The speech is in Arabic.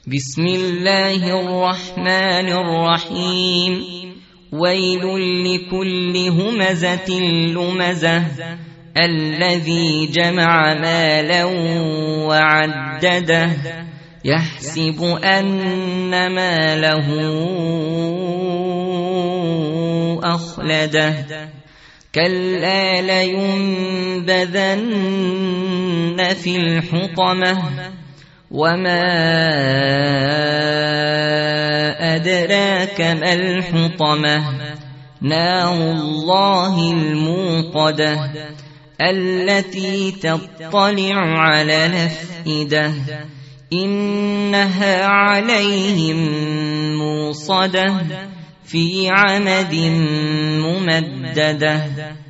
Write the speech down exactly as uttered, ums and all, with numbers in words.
بسم الله الرحمن الرحيم ويل لكل همزة لمزة الذي جمع مالا وعدده يحسب أن ماله أخلده كلا لينبذن في الحطمة وما أدراك ما الحطمة نار الله الموقدة التي تطلع على الأفئدة إنها عليهم موصدة في عمد ممددة.